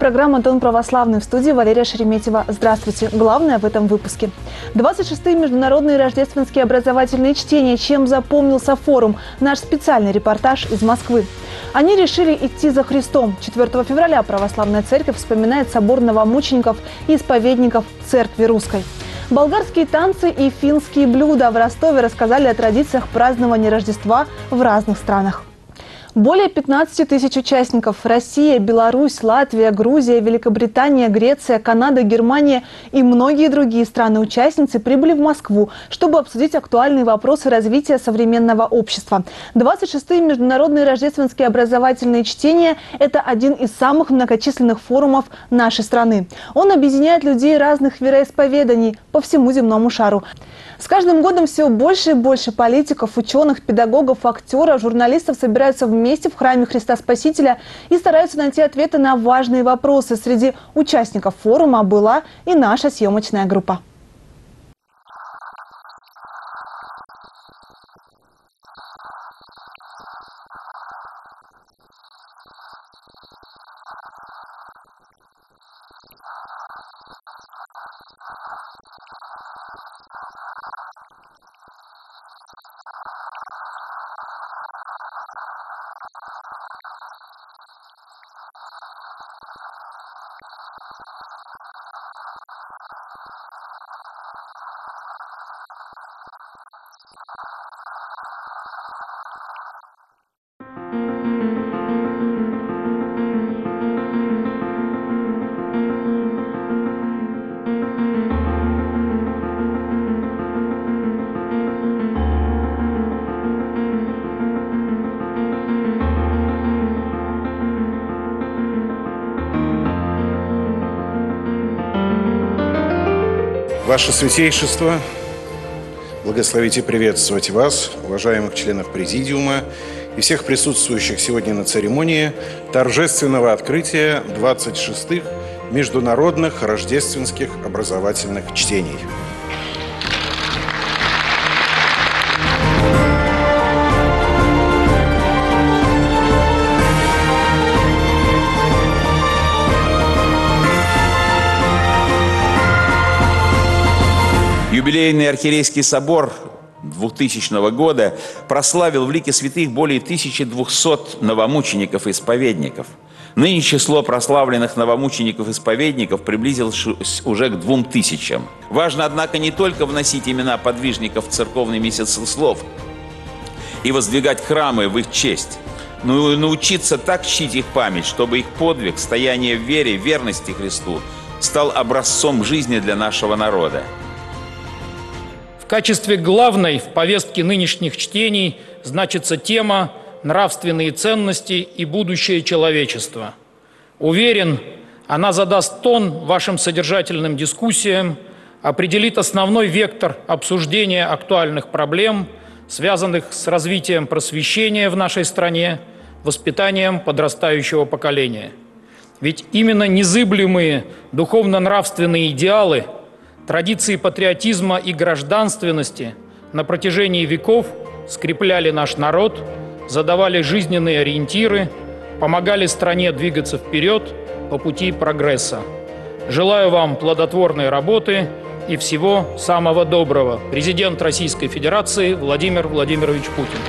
программа «Дон православный», в студии Валерия Шереметьева. Здравствуйте. Главное в этом выпуске. 26-е международные рождественские образовательные чтения. Чем запомнился форум? Наш специальный репортаж из Москвы. Они решили идти за Христом. 4 февраля Православная Церковь вспоминает собор новомучеников и исповедников Церкви Русской. Болгарские танцы и финские блюда. В Ростове рассказали о традициях празднования Рождества в разных странах. Более 15 тысяч участников. Россия, Беларусь, Латвия, Грузия, Великобритания, Греция, Канада, Германия и многие другие страны-участницы прибыли в Москву, чтобы обсудить актуальные вопросы развития современного общества. 26-е международные рождественские образовательные чтения – это один из самых многочисленных форумов нашей страны. Он объединяет людей разных вероисповеданий по всему земному шару. С каждым годом все больше и больше политиков, ученых, педагогов, актеров, журналистов собираются вместе в храме Христа Спасителя и стараются найти ответы на важные вопросы. Среди участников форума была и наша съемочная группа. Ваше Святейшество, благословите приветствовать вас, уважаемых членов Президиума и всех присутствующих сегодня на церемонии торжественного открытия 26-х международных рождественских образовательных чтений. Юбилейный Архиерейский собор 2000 года прославил в лике святых более 1200 новомучеников и исповедников. Ныне число прославленных новомучеников-исповедников приблизилось уже к 2000. Важно, однако, не только вносить имена подвижников в церковный месяц слов и воздвигать храмы в их честь, но и научиться так чтить их память, чтобы их подвиг, стояние в вере, верности Христу стал образцом жизни для нашего народа. В качестве главной в повестке нынешних чтений значится тема «Нравственные ценности и будущее человечества». Уверен, она задаст тон вашим содержательным дискуссиям, определит основной вектор обсуждения актуальных проблем, связанных с развитием просвещения в нашей стране, воспитанием подрастающего поколения. Ведь именно незыблемые духовно-нравственные идеалы, традиции патриотизма и гражданственности на протяжении веков скрепляли наш народ, задавали жизненные ориентиры, помогали стране двигаться вперед по пути прогресса. Желаю вам плодотворной работы и всего самого доброго. Президент Российской Федерации Владимир Владимирович Путин.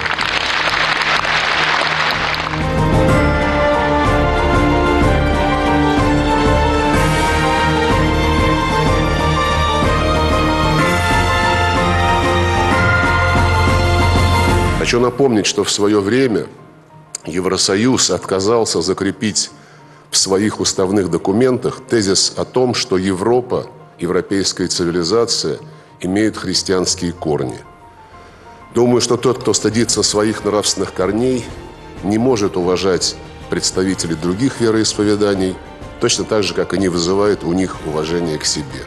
Хочу напомнить, что в свое время Евросоюз отказался закрепить в своих уставных документах тезис о том, что Европа, европейская цивилизация, имеет христианские корни. Думаю, что тот, кто стыдится своих нравственных корней, не может уважать представителей других вероисповеданий, точно так же, как они вызывают у них уважение к себе.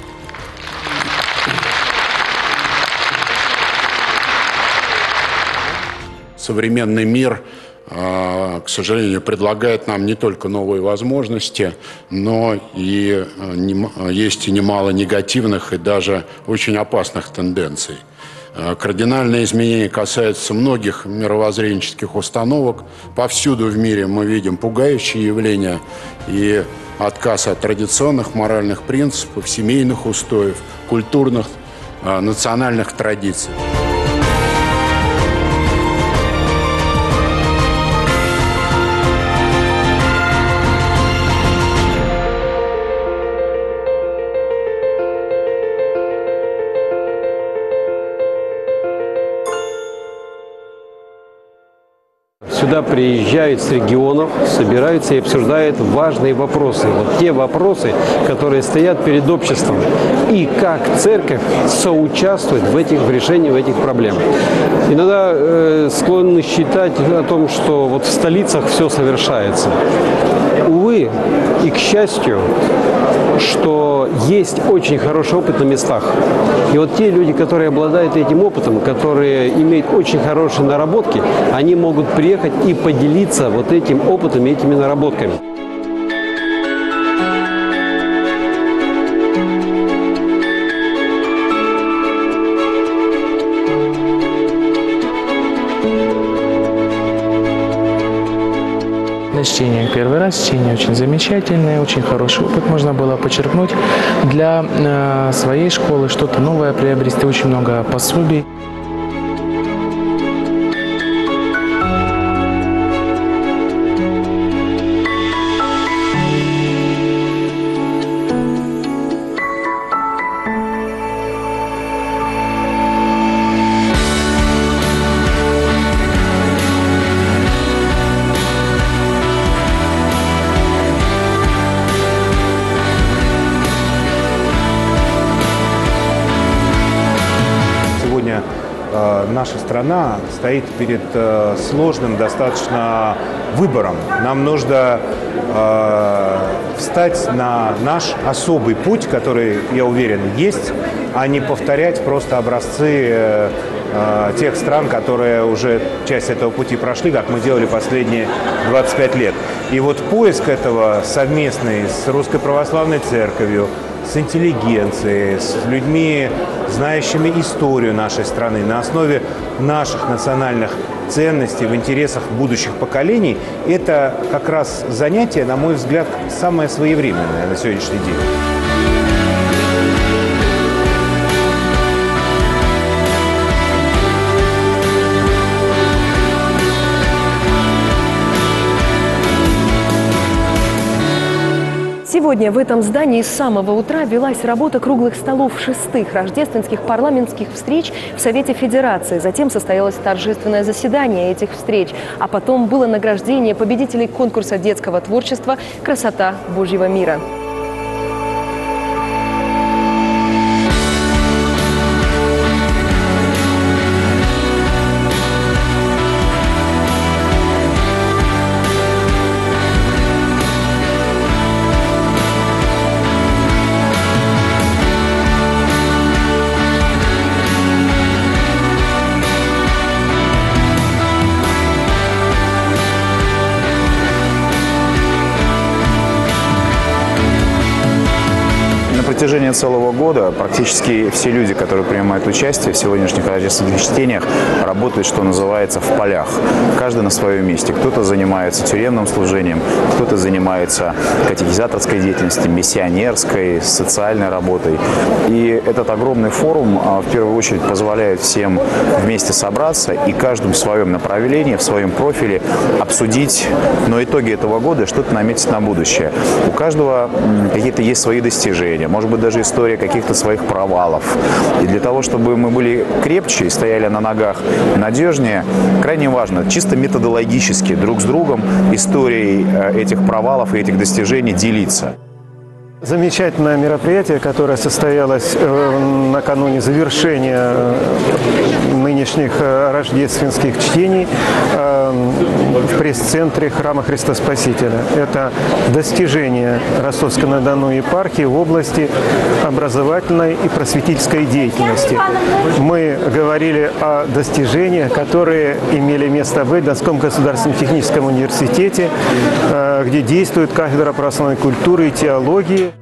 Современный мир, к сожалению, предлагает нам не только новые возможности, но и есть и немало негативных и даже очень опасных тенденций. Кардинальные изменения касаются многих мировоззренческих установок. Повсюду в мире мы видим пугающие явления. И отказ от традиционных моральных принципов, семейных устоев, культурных, национальных традиций. Сюда приезжают с регионов, собираются и обсуждают важные вопросы. Вот те вопросы, которые стоят перед обществом. И как церковь соучаствует в решении этих проблем. Иногда склонны считать о том, что вот в столицах все совершается. Увы, и к счастью, что есть очень хороший опыт на местах. И вот те люди, которые обладают этим опытом, которые имеют очень хорошие наработки, они могут приехать и поделиться вот этим опытом и этими наработками. Чтение первый раз, чтение очень замечательное, очень хороший опыт можно было почерпнуть для своей школы, что-то новое приобрести, очень много пособий. Наша страна стоит перед сложным достаточно выбором. Нам нужно встать на наш особый путь, который, я уверен, есть, а не повторять просто образцы тех стран, которые уже часть этого пути прошли, как мы делали последние 25 лет. И вот поиск этого совместный с Русской Православной Церковью, с интеллигенцией, с людьми, знающими историю нашей страны, на основе наших национальных ценностей в интересах будущих поколений, это как раз занятие, на мой взгляд, самое своевременное на сегодняшний день. Сегодня в этом здании с самого утра велась работа круглых столов шестых рождественских парламентских встреч в Совете Федерации. Затем состоялось торжественное заседание этих встреч, а потом было награждение победителей конкурса детского творчества «Красота Божьего мира». На протяжении целого года практически все люди, которые принимают участие в сегодняшних рождественских чтениях, работают, что называется, в полях. Каждый на своем месте. Кто-то занимается тюремным служением, кто-то занимается катехизаторской деятельностью, миссионерской, социальной работой. И этот огромный форум, в первую очередь, позволяет всем вместе собраться и каждому в своем направлении, в своем профиле обсудить, но итоги этого года, что-то наметить на будущее. У каждого какие-то есть свои достижения, может быть, даже история каких-то своих провалов. И для того, чтобы мы были крепче и стояли на ногах надежнее, крайне важно чисто методологически друг с другом историей этих провалов и этих достижений делиться. Замечательное мероприятие, которое состоялось накануне завершения нынешних рождественских чтений в пресс-центре Храма Христа Спасителя. Это достижение Ростовско-на-Дону епархии в области образовательной и просветительской деятельности. Мы говорили о достижениях, которые имели место в Донском государственном техническом университете, где действует кафедра православной культуры и теологии.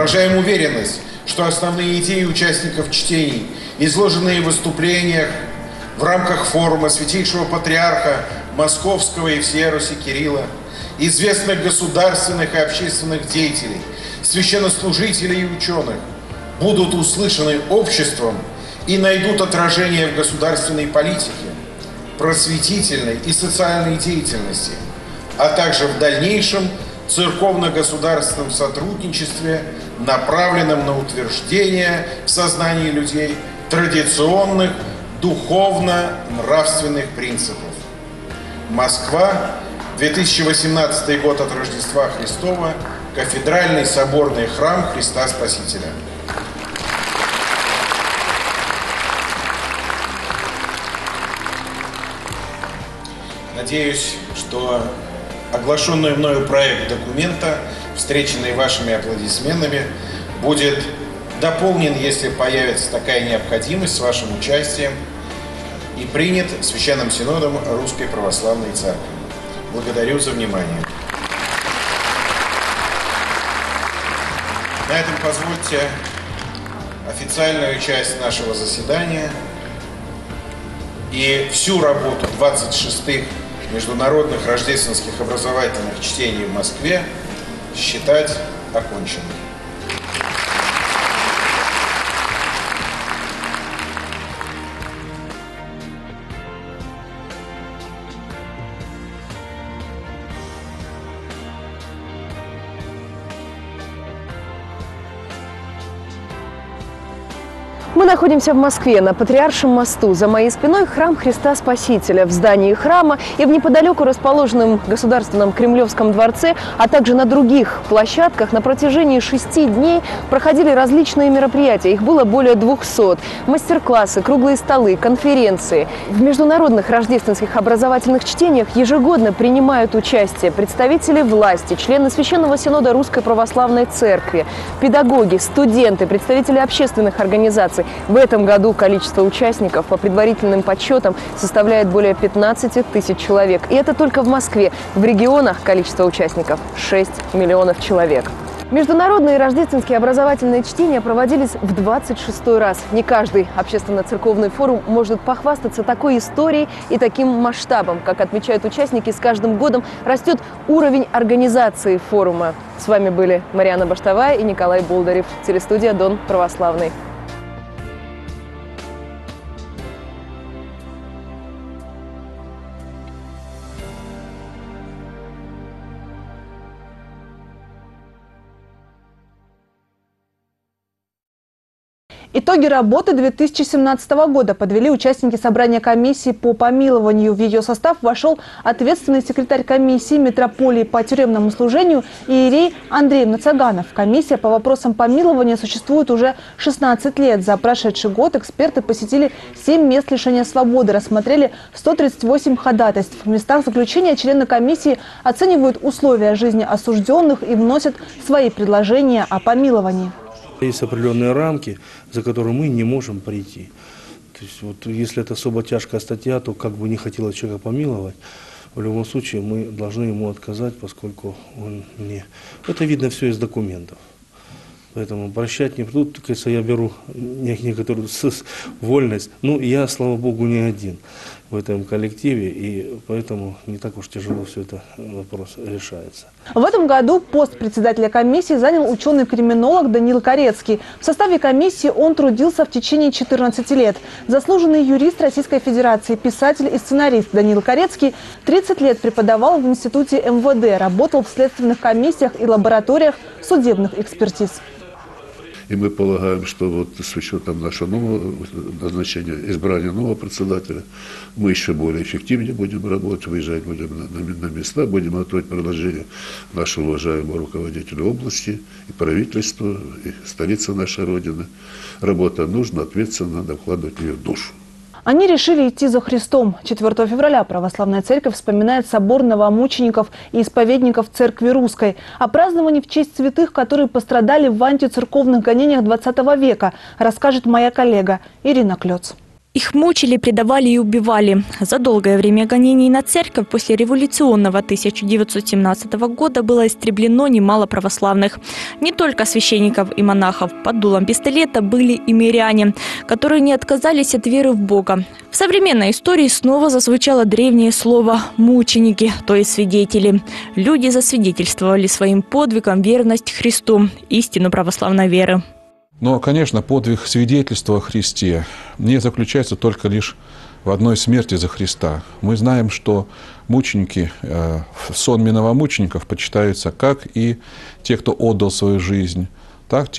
Выражаем уверенность, что основные идеи участников чтений, изложенные в выступлениях в рамках форума Святейшего Патриарха Московского и всея Руси Кирилла, известных государственных и общественных деятелей, священнослужителей и ученых, будут услышаны обществом и найдут отражение в государственной политике, просветительной и социальной деятельности, а также в дальнейшем церковно-государственном сотрудничестве, направленном на утверждение в сознании людей традиционных духовно-нравственных принципов. Москва, 2018 год от Рождества Христова, Кафедральный соборный храм Христа Спасителя. Надеюсь, что оглашенный мною проект документа, встреченный вашими аплодисментами, будет дополнен, если появится такая необходимость, с вашим участием и принят Священным Синодом Русской Православной Церкви. Благодарю за внимание. На этом позвольте официальную часть нашего заседания и всю работу 26-х международных рождественских образовательных чтений в Москве считать оконченной. Мы находимся в Москве, на Патриаршем мосту. За моей спиной храм Христа Спасителя. В здании храма и в неподалеку расположенном Государственном Кремлевском дворце, а также на других площадках на протяжении 6 дней проходили различные мероприятия. Их было более 200. Мастер-классы, круглые столы, конференции. В международных рождественских образовательных чтениях ежегодно принимают участие представители власти, члены Священного Синода Русской Православной Церкви, педагоги, студенты, представители общественных организаций. В этом году количество участников по предварительным подсчетам составляет более 15 тысяч человек. И это только в Москве. В регионах количество участников 6 миллионов человек. Международные рождественские образовательные чтения проводились в 26-й раз. Не каждый общественно-церковный форум может похвастаться такой историей и таким масштабом. Как отмечают участники, с каждым годом растет уровень организации форума. С вами были Марьяна Баштовая и Николай Болдырев. Телестудия «Дон Православный». Итоги работы 2017 года подвели участники собрания комиссии по помилованию. В ее состав вошел ответственный секретарь комиссии митрополии по тюремному служению иерей Андрей Нацаганов. Комиссия по вопросам помилования существует уже 16 лет. За прошедший год эксперты посетили 7 мест лишения свободы, рассмотрели 138 ходатайств. В местах заключения члены комиссии оценивают условия жизни осужденных и вносят свои предложения о помиловании. Есть определенные рамки, за которые мы не можем прийти. То есть, вот, если это особо тяжкая статья, то как бы не хотелось человека помиловать, в любом случае мы должны ему отказать, поскольку он не... Это видно все из документов. Поэтому прощать не тут, кажется, я беру некоторую вольность. Ну, я, слава богу, не один в этом коллективе, и поэтому не так уж тяжело все это вопрос решается. В этом году пост председателя комиссии занял ученый-криминолог Даниил Корецкий. В составе комиссии он трудился в течение 14 лет. Заслуженный юрист Российской Федерации, писатель и сценарист Даниил Корецкий 30 лет преподавал в институте МВД, работал в следственных комиссиях и лабораториях судебных экспертиз. И мы полагаем, что вот с учетом нашего нового назначения, избрания нового председателя, мы еще более эффективнее будем работать, выезжать будем на места, будем готовить предложения нашему уважаемому руководителю области и правительству, и столице нашей Родины. Работа нужна, ответственно, надо вкладывать в нее душу. Они решили идти за Христом. 4 февраля Православная Церковь вспоминает собор новомучеников и исповедников Церкви Русской. О праздновании в честь святых, которые пострадали в антицерковных гонениях 20 века, расскажет моя коллега Ирина Клёц. Их мучили, предавали и убивали. За долгое время гонений на церковь после революционного 1917 года было истреблено немало православных. Не только священников и монахов. Под дулом пистолета были и миряне, которые не отказались от веры в Бога. В современной истории снова зазвучало древнее слово «мученики», то есть свидетели. Люди засвидетельствовали своим подвигом верность Христу, истину православной веры. Но, конечно, подвиг свидетельства о Христе не заключается только лишь в одной смерти за Христа. Мы знаем, что мученики, в сонме новомучеников почитаются как и те, кто отдал свою жизнь, так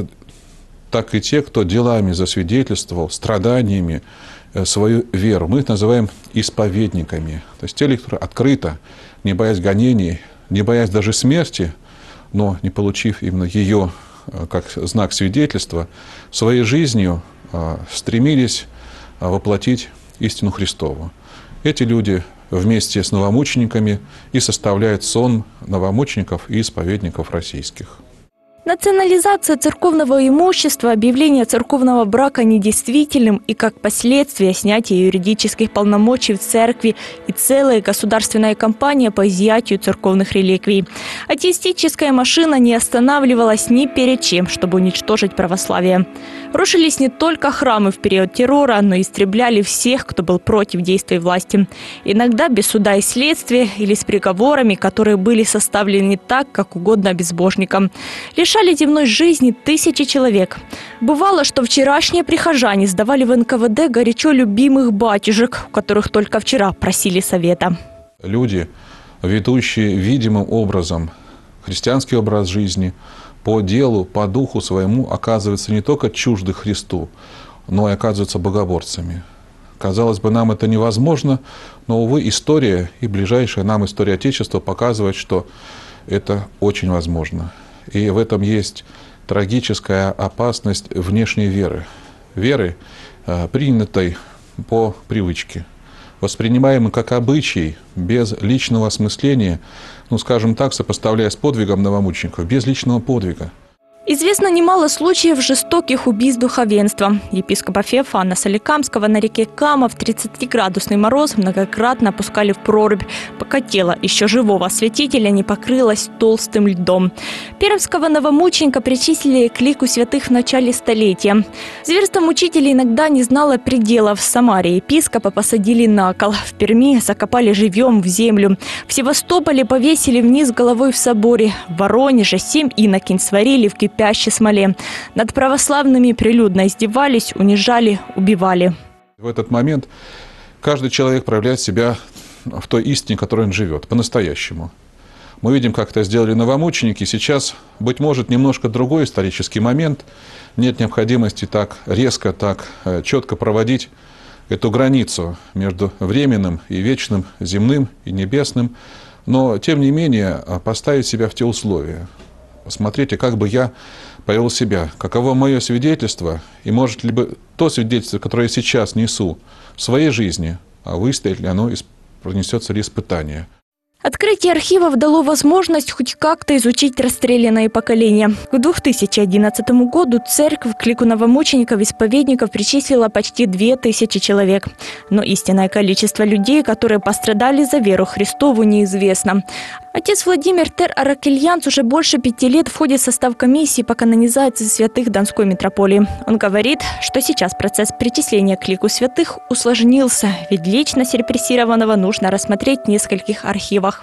и те, кто делами засвидетельствовал, страданиями свою веру. Мы их называем исповедниками. То есть те, которые открыто, не боясь гонений, не боясь даже смерти, но не получив именно ее как знак свидетельства, своей жизнью стремились воплотить истину Христову. Эти люди вместе с новомучениками и составляют сон новомучеников и исповедников российских. Национализация церковного имущества, объявление церковного брака недействительным и, как последствие, снятие юридических полномочий в церкви и целая государственная кампания по изъятию церковных реликвий. Атеистическая машина не останавливалась ни перед чем, чтобы уничтожить православие. Рушились не только храмы в период террора, но и истребляли всех, кто был против действий власти. Иногда без суда и следствия или с приговорами, которые были составлены так, как угодно безбожникам. Лишали земной жизни тысячи человек. Бывало, что вчерашние прихожане сдавали в НКВД горячо любимых батюшек, у которых только вчера просили совета. Люди, ведущие видимым образом христианский образ жизни, по делу, по духу своему, оказываются не только чужды Христу, но и оказываются богоборцами. Казалось бы, нам это невозможно, но, увы, история и ближайшая нам история Отечества показывает, что это очень возможно. И в этом есть трагическая опасность внешней веры. Веры, принятой по привычке, воспринимаемой как обычай, без личного осмысления, скажем так, сопоставляя с подвигом новомучеников, без личного подвига. Известно немало случаев жестоких убийств духовенства. Епископа Феофана Соликамского на реке Кама в 30-градусный мороз многократно опускали в прорубь, пока тело еще живого святителя не покрылось толстым льдом. Пермского новомученика причислили к лику святых в начале столетия. Зверство мучителей иногда не знало пределов. В Самаре епископа посадили на кол, в Перми закопали живьем в землю. В Севастополе повесили вниз головой в соборе. В Воронеже 7 инокинь сварили в кипящей смоле. Над православными прилюдно издевались, унижали, убивали. В этот момент каждый человек проявляет себя в той истине, в которой он живет, по-настоящему. Мы видим, как это сделали новомученики. Сейчас, быть может, немножко другой исторический момент. Нет необходимости так резко, так четко проводить эту границу между временным и вечным, земным и небесным. Но, тем не менее, поставить себя в те условия. Посмотрите, как бы я повел себя, каково мое свидетельство, и может ли бы то свидетельство, которое я сейчас несу в своей жизни, выстоит ли оно, пронесется ли испытание. Открытие архивов дало возможность хоть как-то изучить расстрелянное поколение. К 2011 году церковь к лику новомучеников-исповедников причислила почти 2000 человек. Но истинное количество людей, которые пострадали за веру Христову, неизвестно. Отец Владимир Тер-Аракельянц уже больше 5 лет входит в состав комиссии по канонизации святых Донской митрополии. Он говорит, что сейчас процесс причисления к лику святых усложнился, ведь личность репрессированного нужно рассмотреть в нескольких архивах.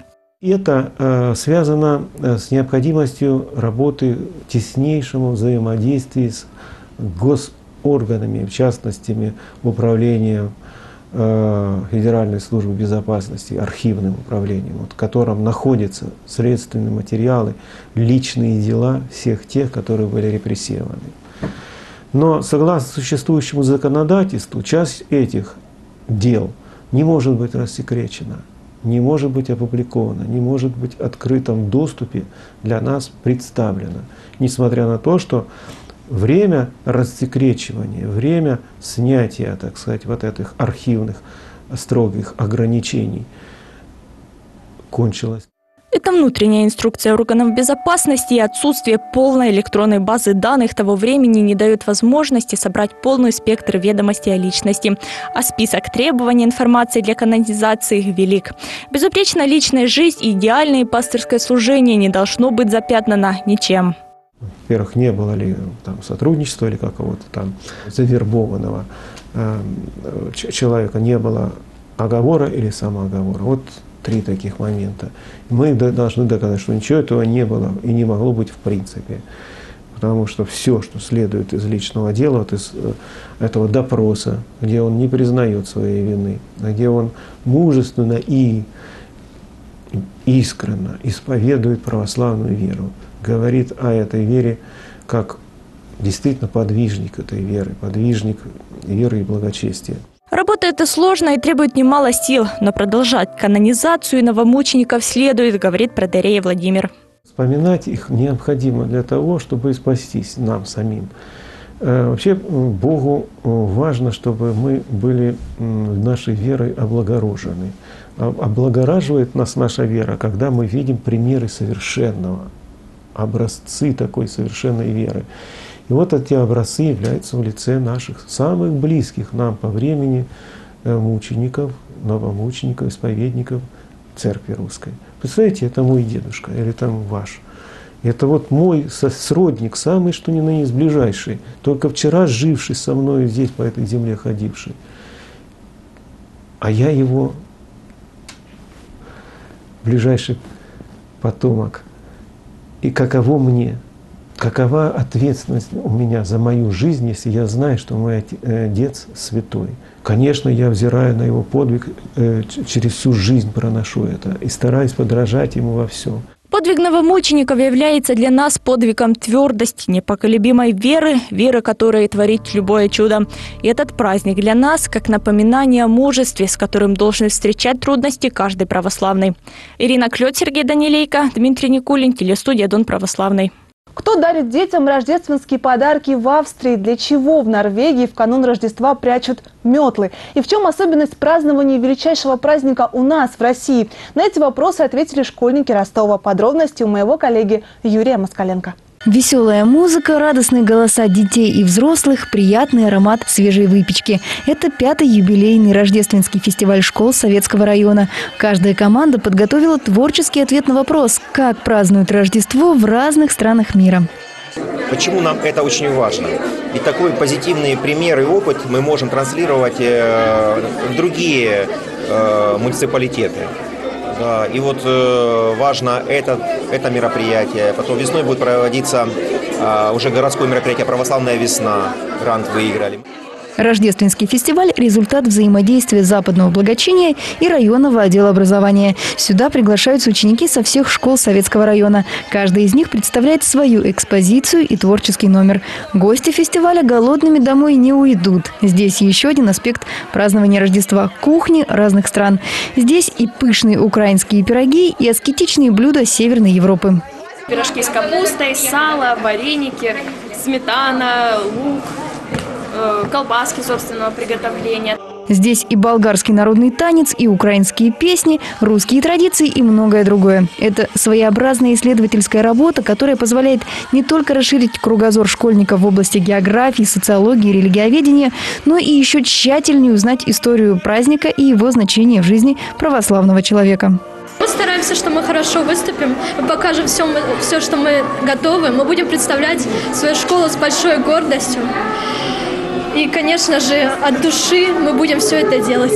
Это связано с необходимостью работы в теснейшем взаимодействии с госорганами, в частности, управлением Федеральной службы безопасности, архивным управлением, в котором находятся следственные материалы, личные дела всех тех, которые были репрессированы. Но согласно существующему законодательству, часть этих дел не может быть рассекречена, не может быть опубликована, не может быть в открытом доступе для нас представлена, несмотря на то, что время рассекречивания, время снятия, так сказать, вот этих архивных строгих ограничений кончилось. Это внутренняя инструкция органов безопасности, и отсутствие полной электронной базы данных того времени не дает возможности собрать полный спектр ведомостей о личности. А список требований информации для канонизации велик. Безупречная личная жизнь и идеальное пастырское служение не должно быть запятнано ничем. Во-первых, не было ли там сотрудничества или какого-то там завербованного человека, не было оговора или самооговора. Вот 3 таких момента. Мы должны доказать, что ничего этого не было и не могло быть в принципе. Потому что все, что следует из личного дела, вот из этого допроса, где он не признает своей вины, где он мужественно и искренне исповедует православную веру, говорит о этой вере как действительно подвижник этой веры, подвижник веры и благочестия. Работа эта сложная и требует немало сил, но продолжать канонизацию новомучеников следует, говорит протоиерей Владимир. Вспоминать их необходимо для того, чтобы спастись нам самим. Вообще Богу важно, чтобы мы были нашей верой облагорожены. Облагораживает нас наша вера, когда мы видим примеры совершенного, образцы такой совершенной веры. И вот эти образцы являются в лице наших самых близких нам по времени мучеников, новомучеников, исповедников Церкви Русской. Представляете, это мой дедушка или там ваш. Это вот мой сродник, самый что ни на есть ближайший, только вчера живший со мной здесь по этой земле ходивший. А я его ближайший потомок. И каково мне? Какова ответственность у меня за мою жизнь, если я знаю, что мой отец святой? Конечно, я, взирая на его подвиг, через всю жизнь проношу это и стараюсь подражать ему во всем. Подвиг новомучеников является для нас подвигом твердости, непоколебимой веры, веры, которая творит любое чудо. И этот праздник для нас как напоминание о мужестве, с которым должен встречать трудности каждый православный. Ирина Клёт, Сергей Данилейко, Дмитрий Никулин, телестудия Дон Православный. Кто дарит детям рождественские подарки в Австрии? Для чего в Норвегии в канун Рождества прячут метлы? И в чем особенность празднования величайшего праздника у нас, в России? На эти вопросы ответили школьники Ростова. Подробности у моего коллеги Юрия Москаленко. Веселая музыка, радостные голоса детей и взрослых, приятный аромат свежей выпечки. Это 5-й юбилейный рождественский фестиваль школ Советского района. Каждая команда подготовила творческий ответ на вопрос, как празднуют Рождество в разных странах мира. Почему нам это очень важно? И такой позитивный пример и опыт мы можем транслировать в другие муниципалитеты. Да, и вот важно это мероприятие. Потом весной будет проводиться уже городское мероприятие «Православная весна». Грант выиграли. Рождественский фестиваль – результат взаимодействия западного благочиния и районного отдела образования. Сюда приглашаются ученики со всех школ Советского района. Каждый из них представляет свою экспозицию и творческий номер. Гости фестиваля голодными домой не уйдут. Здесь еще один аспект празднования Рождества – кухни разных стран. Здесь и пышные украинские пироги, и аскетичные блюда Северной Европы. Пирожки с капустой, сало, вареники, сметана, лук. Колбаски собственного приготовления. Здесь и болгарский народный танец, и украинские песни, русские традиции и многое другое. Это своеобразная исследовательская работа, которая позволяет не только расширить кругозор школьников в области географии, социологии, религиоведения, но и еще тщательнее узнать историю праздника и его значение в жизни православного человека. Мы стараемся, что мы хорошо выступим, мы покажем все, что мы готовы. Мы будем представлять свою школу с большой гордостью. И, конечно же, от души мы будем все это делать.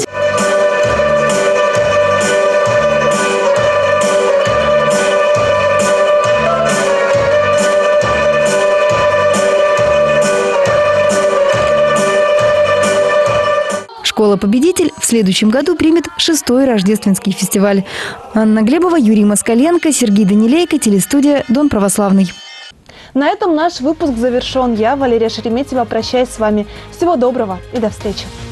Школа-победитель в следующем году примет 6-й рождественский фестиваль. Анна Глебова, Юрий Москаленко, Сергей Данилейко, телестудия Дон Православный. На этом наш выпуск завершен. Я, Валерия Шереметьева, прощаюсь с вами. Всего доброго и до встречи.